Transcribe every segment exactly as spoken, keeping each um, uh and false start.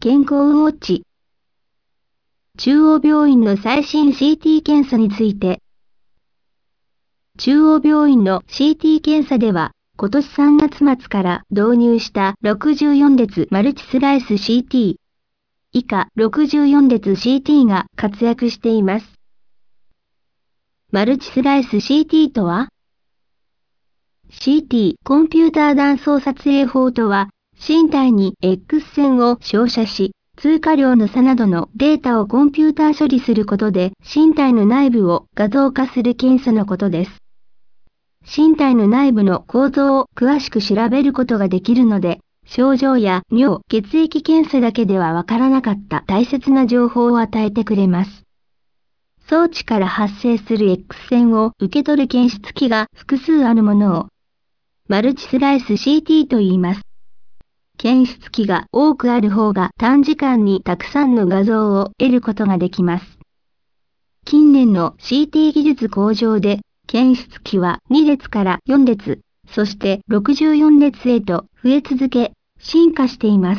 健康ウォッチ。中央病院の最新 シーティー 検査について。中央病院の シーティー 検査では、今年さんがつ末から導入したろくじゅうよん列マルチスライス シーティー 以下ろくじゅうよん列 シーティー が活躍しています。マルチスライス シーティー とは シーティー コンピューター断層撮影法とは、身体に X 線を照射し、通過量の差などのデータをコンピューター処理することで身体の内部を画像化する検査のことです。身体の内部の構造を詳しく調べることができるので、症状や尿、血液検査だけではわからなかった大切な情報を与えてくれます。装置から発生する X 線を受け取る検出器が複数あるものをマルチスライス シーティー と言います。検出器が多くある方が短時間にたくさんの画像を得ることができます。近年の シーティー 技術向上で検出器はに列からよん列、そしてろくじゅうよん列へと増え続け、進化しています。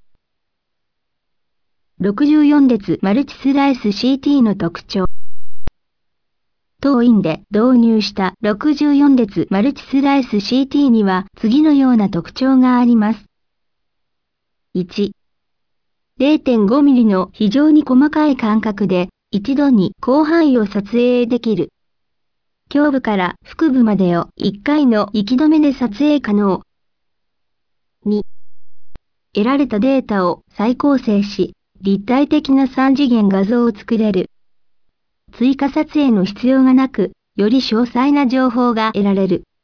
ろくじゅうよん列マルチスライス シーティー の特徴。当院で導入したろくじゅうよん列マルチスライス シーティー には次のような特徴があります。いち、れいてんごミリ の非常に細かい間隔で一度に広範囲を撮影できる。胸部から腹部までをいっかいの息止めで撮影可能。に、得られたデータを再構成し、立体的なさん次元画像を作れる。追加撮影の必要がなく、より詳細な情報が得られる。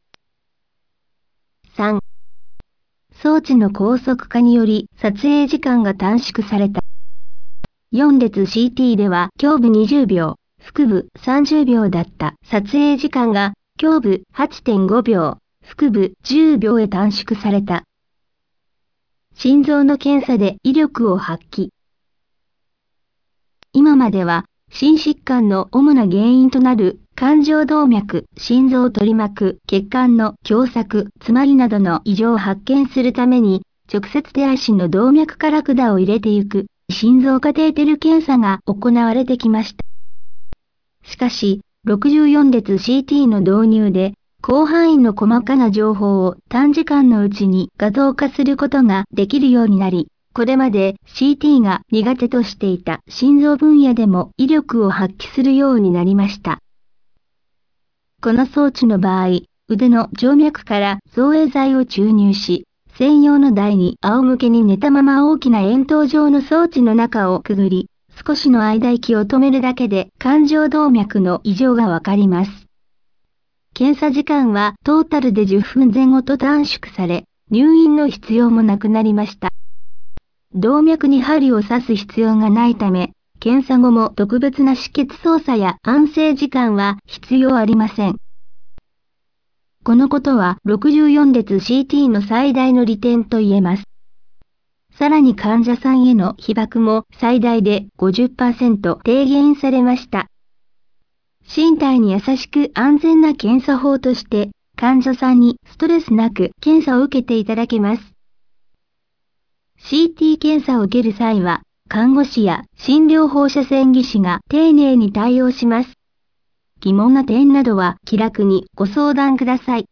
さん、装置の高速化により撮影時間が短縮された。よん列 シーティー では胸部にじゅうびょう、腹部さんじゅうびょうだった撮影時間が胸部 はちてんごびょう、腹部じゅうびょうへ短縮された。心臓の検査で威力を発揮。今までは心疾患の主な原因となる冠状動脈、心臓取り巻く、血管の狭窄、詰まりなどの異常を発見するために、直接手足の動脈から管を入れていく、心臓カテーテル検査が行われてきました。しかし、ろくじゅうよん列 シーティー の導入で、広範囲の細かな情報を短時間のうちに画像化することができるようになり、これまで シーティー が苦手としていた心臓分野でも威力を発揮するようになりました。この装置の場合、腕の静脈から造影剤を注入し、専用の台に仰向けに寝たまま大きな円筒状の装置の中をくぐり、少しの間息を止めるだけで冠状動脈の異常がわかります。検査時間はトータルでじゅっぷんぜん後と短縮され、入院の必要もなくなりました。動脈に針を刺す必要がないため、検査後も特別な止血操作や安静時間は必要ありません。このことはろくじゅうよん列 シーティー の最大の利点と言えます。さらに患者さんへの被曝も最大で ごじゅっパーセント 低減されました。身体に優しく安全な検査法として、患者さんにストレスなく検査を受けていただけます。シーティー 検査を受ける際は、看護師や診療放射線技師が丁寧に対応します。疑問な点などは気楽にご相談ください。